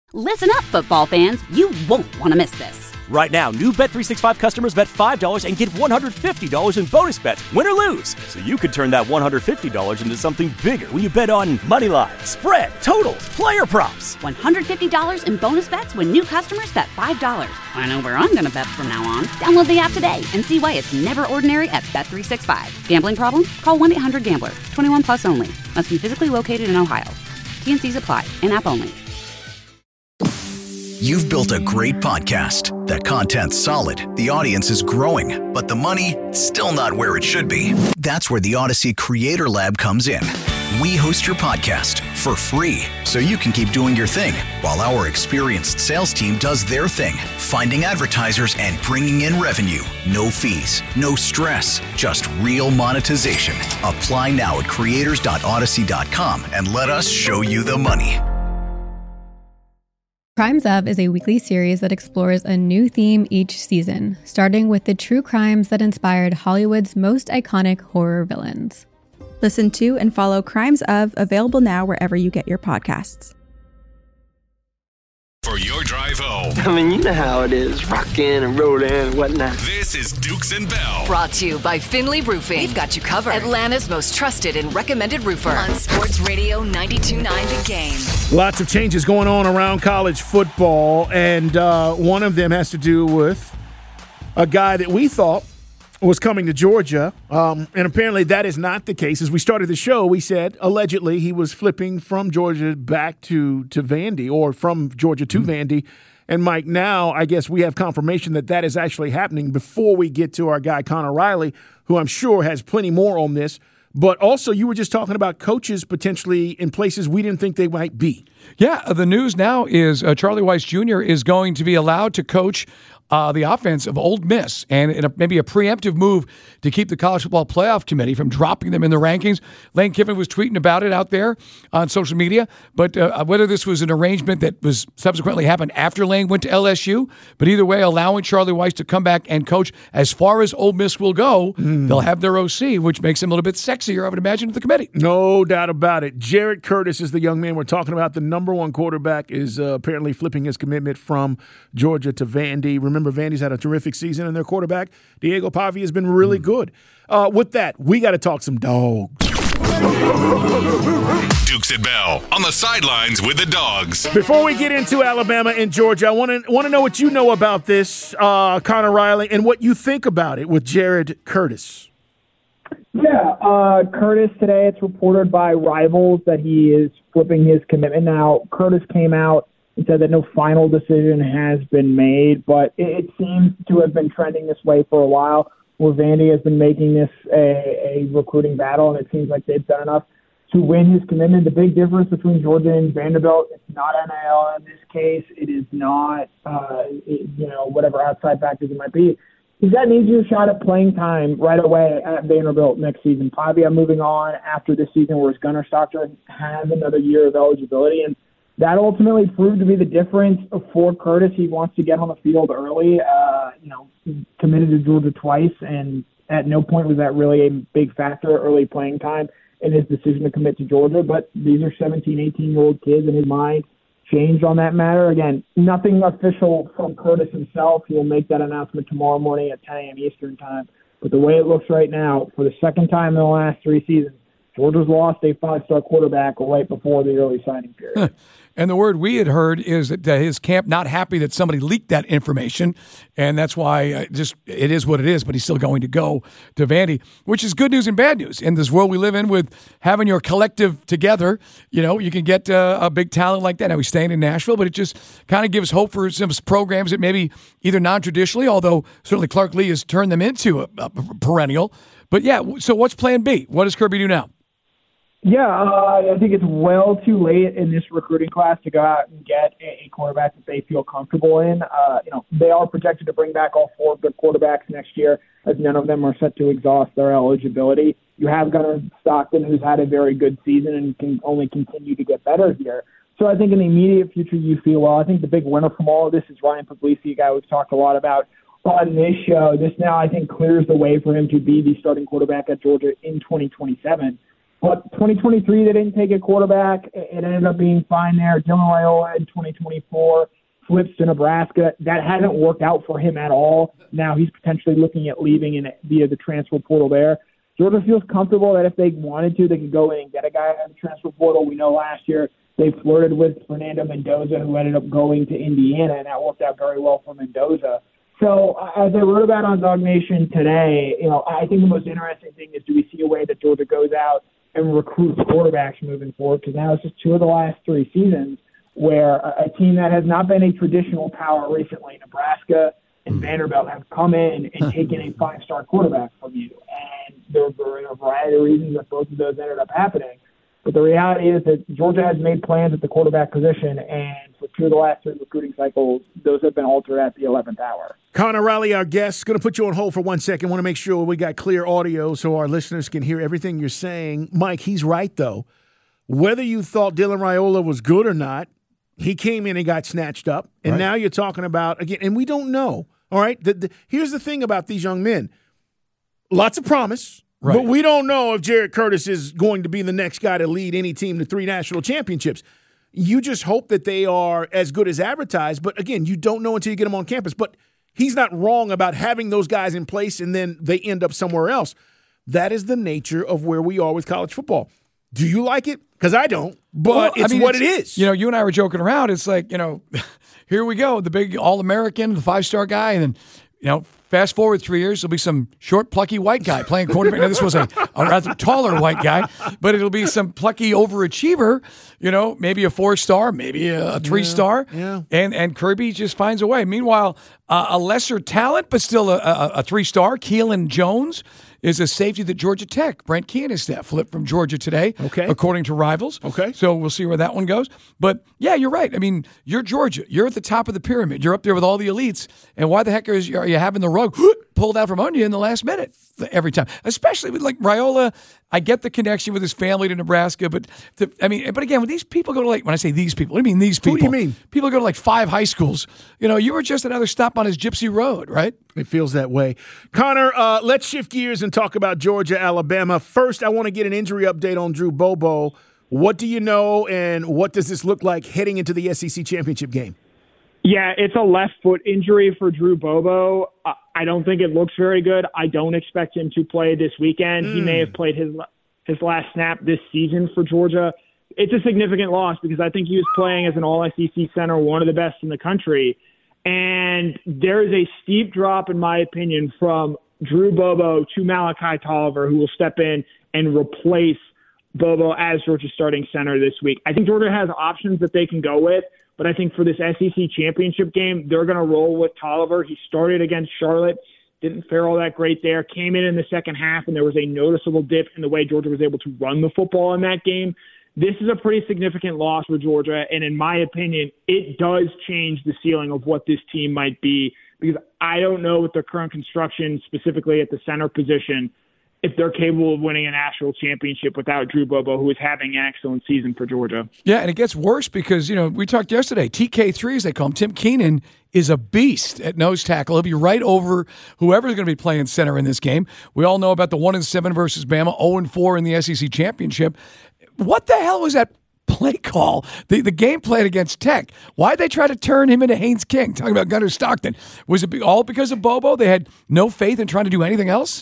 Listen up, football fans. You won't want to miss this. Right now, new Bet365 customers bet $5 and get $150 in bonus bets, win or lose. So you could turn that $150 into something bigger when you bet on money line, spread, totals, player props. $150 in bonus bets when new customers bet $5. I know where I'm going to bet from now on. Download the app today and see why it's never ordinary at Bet365. Gambling problem? Call 1-800-GAMBLER. 21 plus only. Must be physically located in Ohio. T&Cs apply. In-app only. You've built a great podcast. The content's solid, the audience is growing, but the money, still not where it should be. That's where the Odyssey Creator Lab comes in. We host your podcast for free, so you can keep doing your thing, while our experienced sales team does their thing, finding advertisers and bringing in revenue. No fees, no stress, just real monetization. Apply now at creators.odyssey.com and let us show you the money. Crimes Of is a weekly series that explores a new theme each season, starting with the true crimes that inspired Hollywood's most iconic horror villains. Listen to and follow Crimes Of, available now wherever you get your podcasts. For your drive home. I mean, you know how it is, rockin' and rollin' and whatnot. This is Dukes and Bell. Brought to you by Finley Roofing. We've got you covered. Atlanta's most trusted and recommended roofer. On Sports Radio 92.9 The Game. Lots of changes going on around college football, and one of them has to do with a guy that we thought was coming to Georgia, and apparently that is not the case. As we started the show, we said allegedly he was flipping from Georgia back to Vandy, or from Georgia to Vandy. And Mike, now I guess we have confirmation that that is actually happening before we get to our guy Connor Riley, who I'm sure has plenty more on this. But also, you were just talking about coaches potentially in places we didn't think they might be. Yeah, the news now is Charlie Weis Jr. is going to be allowed to coach the offense of Ole Miss, and maybe a preemptive move to keep the College Football Playoff Committee from dropping them in the rankings. Lane Kiffin was tweeting about it out there on social media, but whether this was an arrangement that was subsequently happened after Lane went to LSU, but either way, allowing Charlie Weis to come back and coach as far as Ole Miss will go, they'll have their OC, which makes him a little bit sexier, I would imagine, to the committee. No doubt about it. Jared Curtis is the young man we're talking about. The number one quarterback is apparently flipping his commitment from Georgia to Vandy. Remember, Vandy's had a terrific season, and their quarterback, Diego Pavia, has been really good. With that, we got to talk some dogs. Dukes and Bell on the sidelines with the dogs. Before we get into Alabama and Georgia, I want to know what you know about this, Connor Riley, and what you think about it with Jared Curtis. Yeah, Curtis today, it's reported by Rivals that he is flipping his commitment. Now, Curtis came out and said that no final decision has been made, but it seems to have been trending this way for a while, where Vandy has been making this a recruiting battle, and it seems like they've done enough to win his commitment. The big difference between Georgia and Vanderbilt, it's not NIL in this case. It is not, whatever outside factors it might be. He's got an easier shot at playing time right away at Vanderbilt next season. Pavia moving on after this season, whereas Gunnar Stockton has another year of eligibility, and that ultimately proved to be the difference for Curtis. He wants to get on the field early. He committed to Georgia twice, and at no point was that really a big factor, early playing time, in his decision to commit to Georgia. But these are 17, 18-year-old kids, and his mind changed on that matter. Again, nothing official from Curtis himself. He'll make that announcement tomorrow morning at 10 a.m. Eastern time. But the way it looks right now, for the second time in the last 3 seasons, Georgia's lost a 5-star quarterback right before the early signing period. And the word we had heard is that his camp not happy that somebody leaked that information, and that's why it is what it is, but he's still going to go to Vandy, which is good news and bad news. In this world we live in with having your collective together, you can get a big talent like that. Now, he's staying in Nashville, but it just kind of gives hope for some programs that maybe either non-traditionally, although certainly Clark Lee has turned them into a perennial. But yeah, so what's plan B? What does Kirby do now? Yeah, I think it's well too late in this recruiting class to go out and get a quarterback that they feel comfortable in. They are projected to bring back all 4 of their quarterbacks next year, as none of them are set to exhaust their eligibility. You have Gunnar Stockton, who's had a very good season and can only continue to get better here. So I think in the immediate future, you feel well. I think the big winner from all of this is Ryan Puglisi, a guy we've talked a lot about on this show. This now, I think, clears the way for him to be the starting quarterback at Georgia in 2027. But 2023, they didn't take a quarterback. It ended up being fine there. Dylan Raiola in 2024 flips to Nebraska. That hasn't worked out for him at all. Now he's potentially looking at leaving via the transfer portal there. Georgia feels comfortable that if they wanted to, they could go in and get a guy out of the transfer portal. We know last year they flirted with Fernando Mendoza, who ended up going to Indiana, and that worked out very well for Mendoza. So as I wrote about on Dog Nation today, I think the most interesting thing is, do we see a way that Georgia goes out and recruits quarterbacks moving forward? Because now it's just 2 of the last 3 seasons where a team that has not been a traditional power recently, Nebraska and Vanderbilt, have come in and taken a 5-star quarterback from you. And there are a variety of reasons that both of those ended up happening. But the reality is that Georgia has made plans at the quarterback position, and for 2 of the last 3 recruiting cycles, those have been altered at the 11th hour. Connor Riley, our guest, going to put you on hold for 1 second. Want to make sure we got clear audio so our listeners can hear everything you're saying. Mike, he's right, though. Whether you thought Dylan Raiola was good or not, he came in and got snatched up, and now you're talking about, again, and we don't know, all right? Here's the thing about these young men. Lots of promise. Right. But we don't know if Jared Curtis is going to be the next guy to lead any team to 3 national championships. You just hope that they are as good as advertised. But, again, you don't know until you get them on campus. But he's not wrong about having those guys in place and then they end up somewhere else. That is the nature of where we are with college football. Do you like it? Because I don't. But it's what it is. You and I were joking around. It's like, here we go, the big All-American, the 5-star guy, and then, fast forward 3 years, there'll be some short, plucky white guy playing quarterback. Now, this was a rather taller white guy, but it'll be some plucky overachiever, maybe a 4-star, maybe a 3-star. Yeah. And Kirby just finds a way. Meanwhile, a lesser talent, but still a 3-star, Keelan Jones, is a safety that Georgia Tech, Brent Key and his staff, flipped from Georgia today, according to Rivals. Okay. So we'll see where that one goes. But, yeah, you're right. I mean, you're Georgia. You're at the top of the pyramid. You're up there with all the elites. And why the heck are you having the rug pulled out from under you in the last minute every time? Especially with, Raiola. I get the connection with his family to Nebraska, but again, when these people go to when I say these people, what do you mean these people? Who do you mean? People go to 5 high schools. You were just another stop on his Gypsy Road, right? It feels that way. Connor, let's shift gears and talk about Georgia, Alabama. First, I want to get an injury update on Drew Bobo. What do you know, and what does this look like heading into the SEC championship game? Yeah, it's a left foot injury for Drew Bobo. I don't think it looks very good. I don't expect him to play this weekend. He may have played his last snap this season for Georgia. It's a significant loss because I think he was playing as an all-SEC center, one of the best in the country. And there is a steep drop, in my opinion, from Drew Bobo to Malachi Tolliver, who will step in and replace Bobo as Georgia's starting center this week. I think Georgia has options that they can go with, but I think for this SEC championship game, they're going to roll with Tolliver. He started against Charlotte, didn't fare all that great there, came in the second half, and there was a noticeable dip in the way Georgia was able to run the football in that game. This is a pretty significant loss for Georgia, and in my opinion, it does change the ceiling of what this team might be, because I don't know with the current construction, specifically at the center position, if they're capable of winning a national championship without Drew Bobo, who is having an excellent season for Georgia. Yeah, and it gets worse because, we talked yesterday, TK3, as they call him, Tim Keenan, is a beast at nose tackle. He'll be right over whoever's going to be playing center in this game. We all know about the 1-7 versus Bama, 0-4 in the SEC championship. What the hell was that play call? The game played against Tech. Why'd they try to turn him into Haynes King? Talking about Gunnar Stockton. Was it all because of Bobo? They had no faith in trying to do anything else?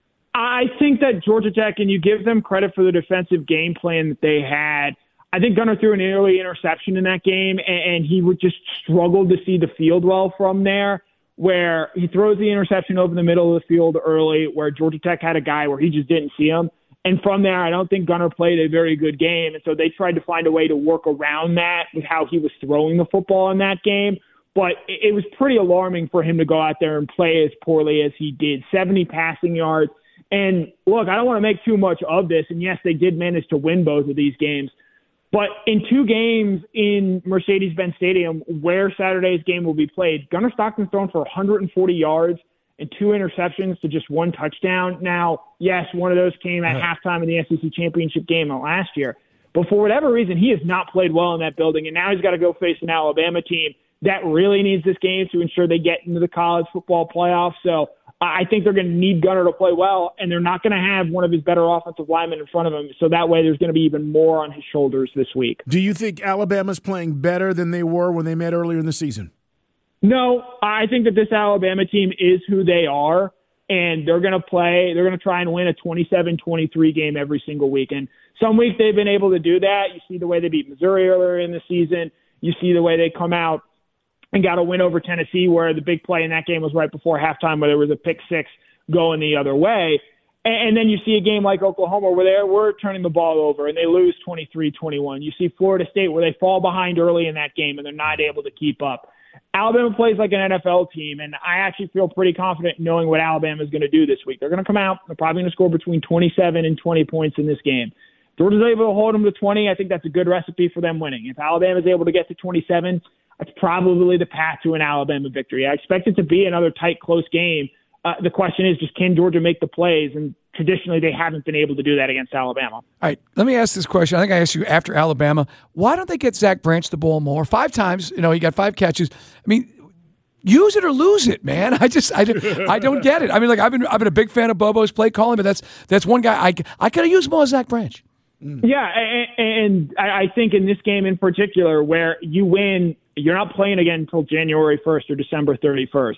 I think that Georgia Tech, and you give them credit for the defensive game plan that they had, I think Gunnar threw an early interception in that game, and he would just struggle to see the field well from there, where he throws the interception over the middle of the field early, where Georgia Tech had a guy where he just didn't see him. And from there, I don't think Gunnar played a very good game, and so they tried to find a way to work around that with how he was throwing the football in that game. But it was pretty alarming for him to go out there and play as poorly as he did. 70 passing yards. And look, I don't want to make too much of this. And yes, they did manage to win both of these games. But in 2 games in Mercedes-Benz Stadium, where Saturday's game will be played, Gunnar Stockton's thrown for 140 yards and 2 interceptions to just 1 touchdown. Now, yes, one of those came at halftime in the SEC championship game last year. But for whatever reason, he has not played well in that building. And now he's got to go face an Alabama team that really needs this game to ensure they get into the college football playoffs. So I think they're going to need Gunnar to play well, and they're not going to have one of his better offensive linemen in front of him. So that way there's going to be even more on his shoulders this week. Do you think Alabama's playing better than they were when they met earlier in the season? No, I think that this Alabama team is who they are, and they're going to play. They're going to try and win a 27-23 game every single week. And some weeks they've been able to do that. You see the way they beat Missouri earlier in the season. You see the way they come out and got a win over Tennessee, where the big play in that game was right before halftime, where there was a pick six going the other way. And then you see a game like Oklahoma where they were turning the ball over and they lose 23-21. You see Florida State where they fall behind early in that game and they're not able to keep up. Alabama plays like an NFL team, and I actually feel pretty confident knowing what Alabama is going to do this week. They're going to come out. They're probably going to score between 27 and 20 points in this game. Georgia's able to hold them to 20. I think that's a good recipe for them winning. If Alabama's able to get to 27, that's probably the path to an Alabama victory. I expect it to be another tight, close game. The question is just, can Georgia make the plays? And traditionally, they haven't been able to do that against Alabama. All right, let me ask this question. I think I asked you after Alabama. Why don't they get Zach Branch the ball more? 5 times, he got 5 catches. I mean, use it or lose it, man. I don't get it. I mean, like I've been a big fan of Bobo's play calling, but that's one guy I could have used more as Zach Branch. Yeah, and I think in this game in particular, where you win, you're not playing again until January 1st or December 31st.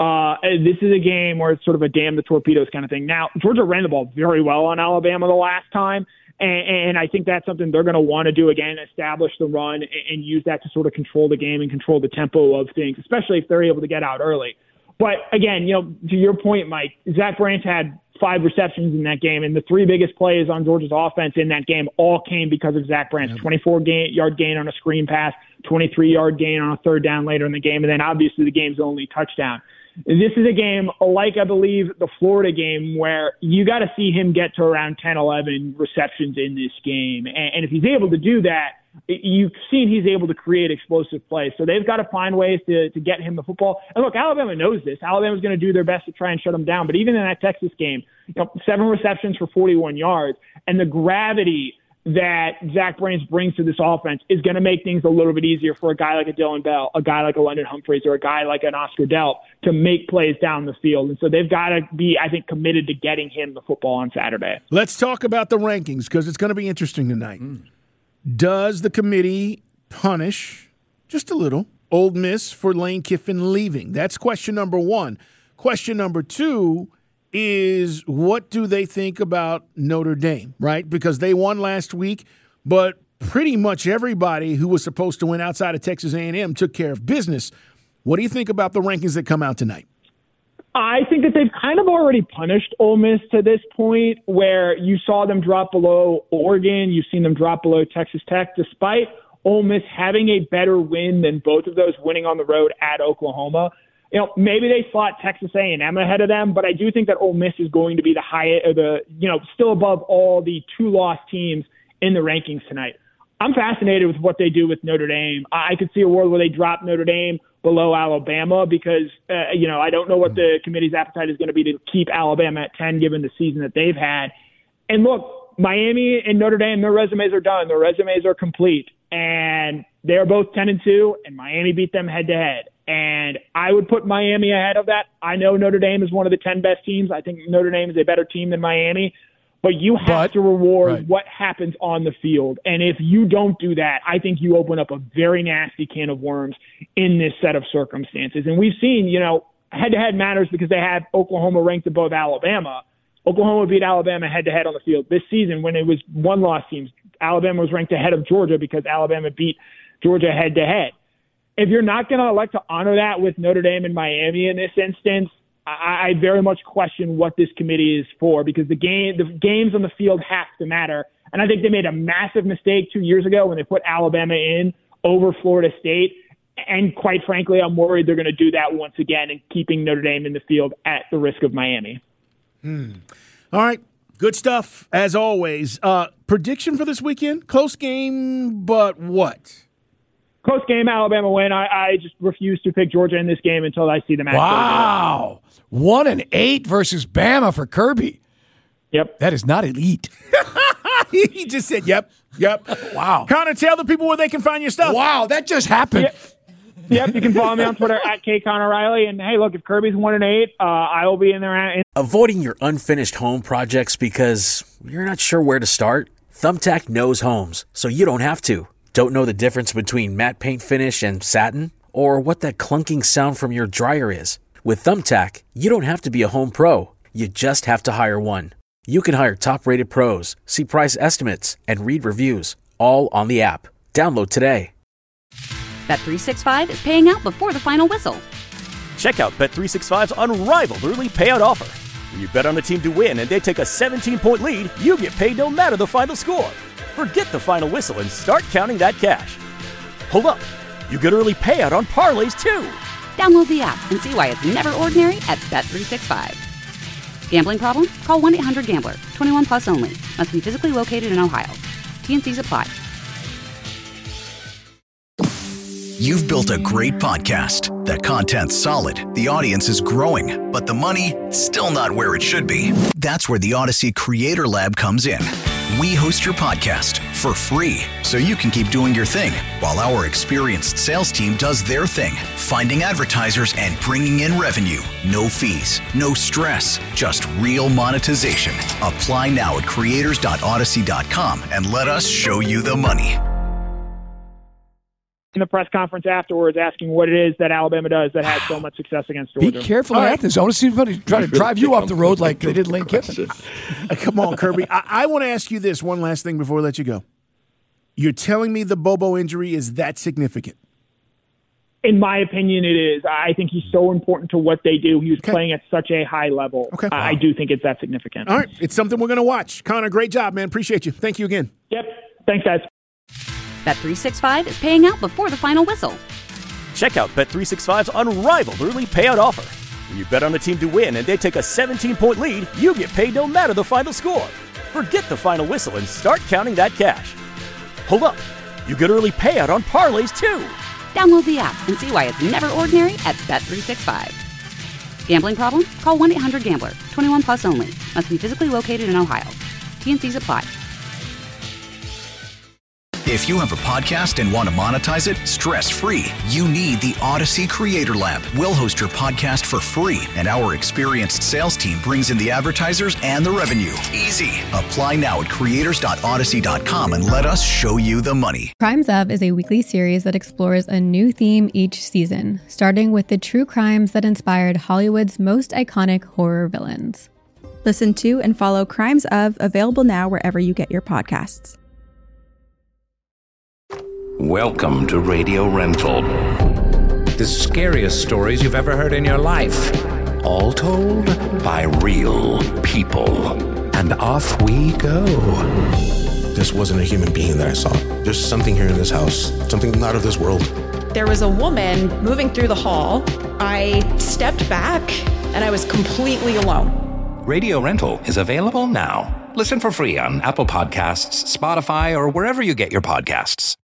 This is a game where it's sort of a damn the torpedoes kind of thing. Now, Georgia ran the ball very well on Alabama the last time, and I think that's something they're going to want to do again, establish the run and use that to sort of control the game and control the tempo of things, especially if they're able to get out early. But again, to your point, Mike, Zach Branch had 5 receptions in that game, and the 3 biggest plays on Georgia's offense in that game all came because of Zach Branch. 24-yard gain on a screen pass, 23-yard gain on a third down later in the game, and then obviously the game's only touchdown. This is a game like, I believe, the Florida game where you got to see him get to around 10, 11 receptions in this game. And if he's able to do that, you've seen he's able to create explosive plays. So they've got to find ways to get him the football. And look, Alabama knows this. Alabama's going to do their best to try and shut him down. But even in that Texas game, 7 receptions for 41 yards, and the gravity that Zach Branch brings to this offense is going to make things a little bit easier for a guy like a Dylan Bell, a guy like a London Humphreys, or a guy like an Oscar Delp to make plays down the field. And so they've got to be, I think, committed to getting him the football on Saturday. Let's talk about the rankings because it's going to be interesting tonight. Does the committee punish, just a little, Ole Miss for Lane Kiffin leaving? That's question number 1. Question number 2 is, what do they think about Notre Dame, right? Because they won last week, but pretty much everybody who was supposed to win outside of Texas A&M took care of business. What do you think about the rankings that come out tonight? I think that they've kind of already punished Ole Miss to this point, where you saw them drop below Oregon, you've seen them drop below Texas Tech, despite Ole Miss having a better win than both of those, winning on the road at Oklahoma. Maybe they slot Texas A&M ahead of them, but I do think that Ole Miss is going to be the highest, or still above all the 2-loss teams in the rankings tonight. I'm fascinated with what they do with Notre Dame. I could see a world where they drop Notre Dame below Alabama because, I don't know what the committee's appetite is going to be to keep Alabama at 10 given the season that they've had. And look, Miami and Notre Dame, their resumes are done. Their resumes are complete. And they're both 10-2, and Miami beat them head-to-head. And I would put Miami ahead of that. I know Notre Dame is one of the 10 best teams. I think Notre Dame is a better team than Miami. But you have to reward what happens on the field. And if you don't do that, I think you open up a very nasty can of worms in this set of circumstances. And we've seen, head-to-head matters because they have Oklahoma ranked above Alabama. Oklahoma beat Alabama head-to-head on the field. This season, when it was 1-loss teams, Alabama was ranked ahead of Georgia because Alabama beat Georgia head-to-head. If you're not going to elect to honor that with Notre Dame and Miami in this instance, I very much question what this committee is for, because the games on the field have to matter. And I think they made a massive mistake 2 years ago when they put Alabama in over Florida State. And quite frankly, I'm worried they're going to do that once again and keeping Notre Dame in the field at the risk of Miami. All right. Good stuff, as always. Prediction for this weekend? Close game, but what? Close game, Alabama win. I just refuse to pick Georgia in this game until I see the match. Wow. 1-8 versus Bama for Kirby. Yep. That is not elite. He just said, yep. Wow. Connor, tell the people where they can find your stuff. Wow, that just happened. Yep, you can follow me on Twitter at @KConnorRiley. And hey, look, if Kirby's 1-8, I will be in there. Avoiding your unfinished home projects because you're not sure where to start? Thumbtack knows homes, so you don't have to. Don't know the difference between matte paint finish and satin? Or what that clunking sound from your dryer is? With Thumbtack, you don't have to be a home pro. You just have to hire one. You can hire top-rated pros, see price estimates, and read reviews, all on the app. Download today. Bet365 is paying out before the final whistle. Check out Bet365's unrivaled early payout offer. When you bet on a team to win and they take a 17-point lead, you get paid no matter the final score. Forget the final whistle and start counting that cash. Hold up. You get early payout on parlays, too. Download the app and see why it's never ordinary at Bet365. Gambling problem? Call 1-800-GAMBLER. 21 plus only. Must be physically located in Ohio. T&Cs apply. You've built a great podcast. The content's solid, the audience is growing, but the money, still not where it should be. That's where the Odyssey Creator Lab comes in. We host your podcast for free, so you can keep doing your thing, while our experienced sales team does their thing, finding advertisers and bringing in revenue. No fees, no stress, just real monetization. Apply now at creators.odyssey.com and let us show you the money. In the press conference afterwards, asking what it is that Alabama does that has so much success against Georgia. Be careful of Athens. I want to see somebody try to drive you off the road like they did Lane Kiffin. Come on, Kirby. I want to ask you this one last thing before we let you go. You're telling me the Bobo injury is that significant? In my opinion, it is. I think he's so important to what they do. He was playing at such a high level. Okay. I do think it's that significant. All right. It's something we're going to watch. Connor, great job, man. Appreciate you. Thank you again. Yep. Thanks, guys. Bet365 is paying out before the final whistle. Check out Bet365's unrivaled early payout offer. When you bet on a team to win and they take a 17-point lead, you get paid no matter the final score. Forget the final whistle and start counting that cash. Hold up. You get early payout on parlays, too. Download the app and see why it's never ordinary at Bet365. Gambling problem? Call 1-800-GAMBLER. 21 plus only. Must be physically located in Ohio. T&Cs apply. If you have a podcast and want to monetize it stress-free, you need the Odyssey Creator Lab. We'll host your podcast for free, and our experienced sales team brings in the advertisers and the revenue. Easy. Apply now at creators.odyssey.com and let us show you the money. Crimes Of is a weekly series that explores a new theme each season, starting with the true crimes that inspired Hollywood's most iconic horror villains. Listen to and follow Crimes Of, available now wherever you get your podcasts. Welcome to Radio Rental. The scariest stories you've ever heard in your life. All told by real people. And off we go. This wasn't a human being that I saw. There's something here in this house. Something not of this world. There was a woman moving through the hall. I stepped back and I was completely alone. Radio Rental is available now. Listen for free on Apple Podcasts, Spotify, or wherever you get your podcasts.